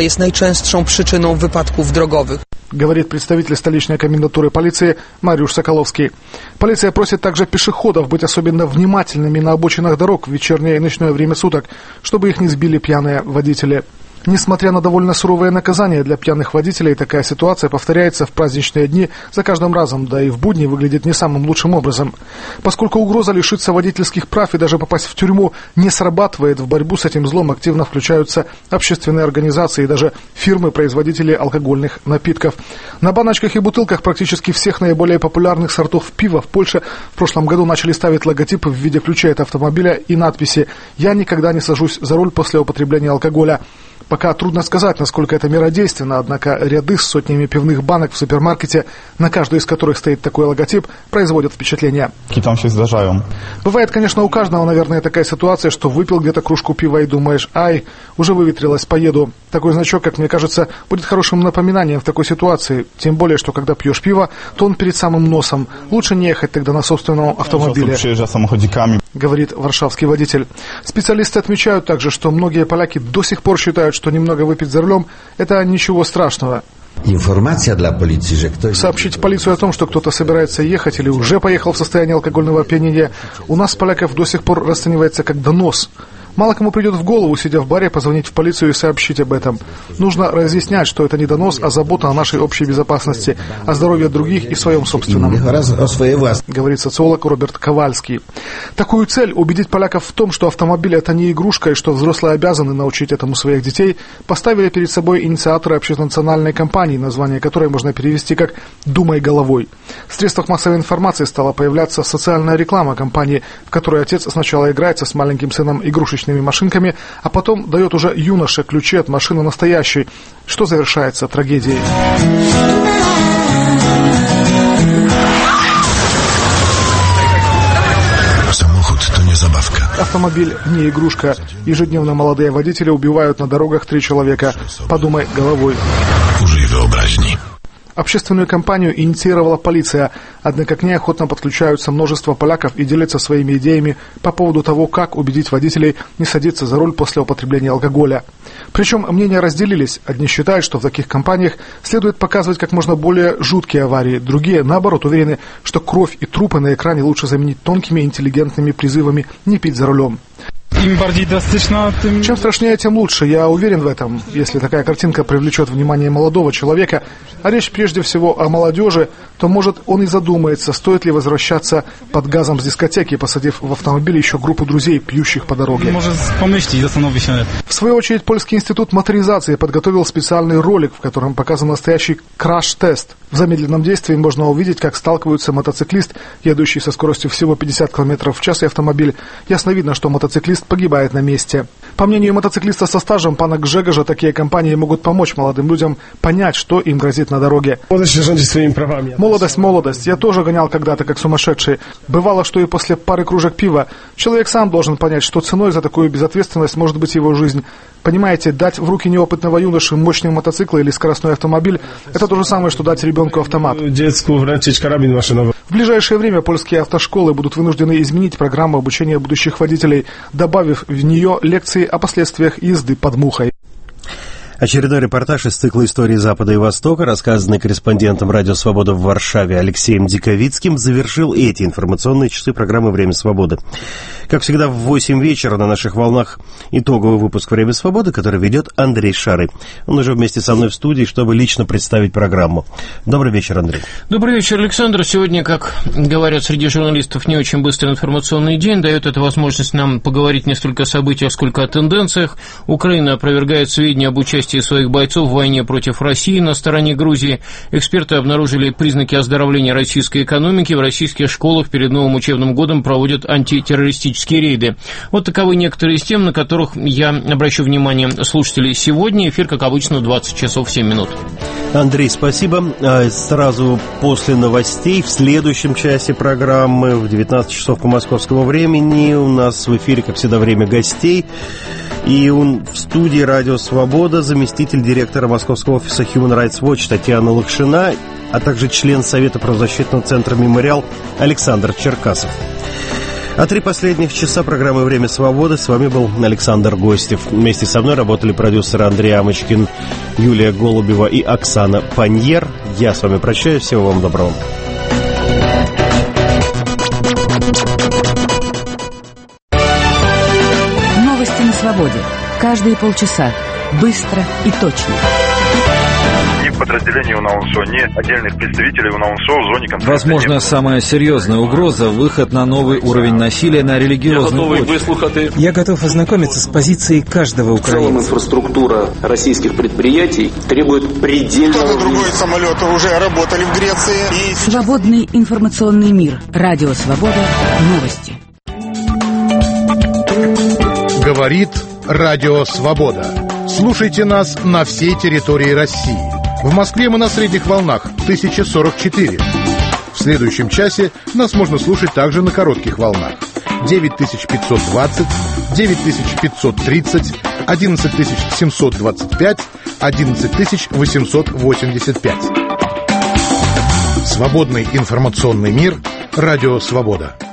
Говорит представитель столичной комендатуры полиции Мариуш Соколовский. Полиция просит также пешеходов быть особенно внимательными на обочинах дорог в вечернее и ночное время суток, чтобы их не сбили пьяные водители. Несмотря на довольно суровое наказание для пьяных водителей, такая ситуация повторяется в праздничные дни за каждым разом, да и в будни выглядит не самым лучшим образом. Поскольку угроза лишиться водительских прав и даже попасть в тюрьму не срабатывает, в борьбу с этим злом активно включаются общественные организации и даже фирмы-производители алкогольных напитков. На баночках и бутылках практически всех наиболее популярных сортов пива в Польше в прошлом году начали ставить логотипы в виде ключа от автомобиля и надписи «Я никогда не сажусь за руль после употребления алкоголя». Пока трудно сказать, насколько это мера действенна, однако ряды с сотнями пивных банок в супермаркете, на каждой из которых стоит такой логотип, производят впечатление. Бывает, конечно, у каждого, наверное, такая ситуация, что выпил где-то кружку пива и думаешь, ай, уже выветрилось, поеду. Такой значок, как мне кажется, будет хорошим напоминанием в такой ситуации. Тем более, что когда пьешь пиво, то он перед самым носом. Лучше не ехать тогда на собственном автомобиле, говорит варшавский водитель. Специалисты отмечают также, что многие поляки до сих пор считают, что немного выпить за рулем – это ничего страшного. Сообщить в полицию о том, что кто-то собирается ехать или уже поехал в состоянии алкогольного опьянения, у нас, поляков, до сих пор расценивается как донос. Мало кому придет в голову, сидя в баре, позвонить в полицию и сообщить об этом. Нужно разъяснять, что это не донос, а забота о нашей общей безопасности, о здоровье других и своем собственном, говорит социолог Роберт Ковальский. Такую цель — убедить поляков в том, что автомобиль — это не игрушка, и что взрослые обязаны научить этому своих детей, поставили перед собой инициаторы общенациональной кампании, название которой можно перевести как «Думай головой». В средствах массовой информации стала появляться социальная реклама кампании, в которой отец сначала играется с маленьким сыном игрушечным игрушечными машинками, а потом дает уже юноше ключи от машины настоящей, что завершается трагедией. Автомобиль не игрушка. Ежедневно молодые водители убивают на дорогах 3 человека. Подумай головой. Użyj wyobraźni. Общественную кампанию инициировала полиция, однако к ней охотно подключаются множество поляков и делятся своими идеями по поводу того, как убедить водителей не садиться за руль после употребления алкоголя. Причем мнения разделились. Одни считают, что в таких кампаниях следует показывать как можно более жуткие аварии. Другие, наоборот, уверены, что кровь и трупы на экране лучше заменить тонкими интеллигентными призывами не пить за рулем. Чем страшнее, тем лучше. Я уверен в этом. Если такая картинка привлечет внимание молодого человека, а речь прежде всего о молодежи, то, может, он и задумается, стоит ли возвращаться под газом с дискотеки, посадив в автомобиль еще группу друзей, пьющих по дороге. В свою очередь, Польский институт моторизации подготовил специальный ролик, в котором показан настоящий краш-тест. В замедленном действии можно увидеть, как сталкиваются мотоциклист, едущий со скоростью всего 50 км в час, и автомобиль. Ясно видно, что мотоциклист погибает на месте. По мнению мотоциклиста со стажем пана Гжегожа, такие компании могут помочь молодым людям понять, что им грозит на дороге. Молодость. Я тоже гонял когда-то как сумасшедший. Бывало, что и после пары кружек пива. Человек сам должен понять, что ценой за такую безответственность может быть его жизнь. Понимаете, дать в руки неопытного юноши мощный мотоцикл или скоростной автомобиль – это то же самое, что дать ребенку автомат. В ближайшее время польские автошколы будут вынуждены изменить программу обучения будущих водителей, добавив в нее лекции о последствиях езды под мухой. Очередной репортаж из цикла «Истории Запада и Востока», рассказанный корреспондентом «Радио Свобода» в Варшаве Алексеем Диковицким, завершил эти информационные часы программы «Время свободы». Как всегда, в 8 вечера на наших волнах итоговый выпуск «Время свободы», который ведет Андрей Шарый. Он уже вместе со мной в студии, чтобы лично представить программу. Добрый вечер, Андрей. Добрый вечер, Александр. Сегодня, как говорят среди журналистов, не очень быстрый информационный день. Дает это возможность нам поговорить не столько о событиях, сколько о тенденциях. Украина опровергает сведения об участии своих бойцов в войне против России на стороне Грузии. Эксперты обнаружили признаки оздоровления российской экономики. В российских школах перед новым учебным годом проводят антитеррористические рейды. Вот таковы некоторые из тем, на которых я обращу внимание слушателей сегодня. Эфир, как обычно, 20 часов 7 минут. Андрей, спасибо. Сразу после новостей в следующем часе программы в 19 часов по московскому времени у нас в эфире, как всегда, время гостей. И в студии «Радио Свобода» заместитель директора московского офиса Human Rights Watch Татьяна Лакшина, а также член Совета правозащитного центра «Мемориал» Александр Черкасов. А 3 последних часа программы «Время свободы» с вами был Александр Гостев. Вместе со мной работали продюсеры Андрей Амочкин, Юлия Голубева и Оксана Паньер. Я с вами прощаюсь. Всего вам доброго. Новости на свободе. Каждые полчаса. Быстро и точно. Ни подразделений УНАУНСО, ни отдельных представителей УНАУНСО в зоне конфликта. Возможно, самая серьезная угроза – выход на новый уровень насилия на религиозной почве. Я готов ознакомиться с позицией каждого украинца. В целом инфраструктура российских предприятий требует предельного... Другой самолет уже работали в Греции. Свободный информационный мир. Радио Свобода. Новости. Говорит Радио Свобода. Слушайте нас на всей территории России. В Москве мы на средних волнах 1044. В следующем часе нас можно слушать также на коротких волнах 9520, 9530, 11725, 11885. Свободный информационный мир. Радио Свобода.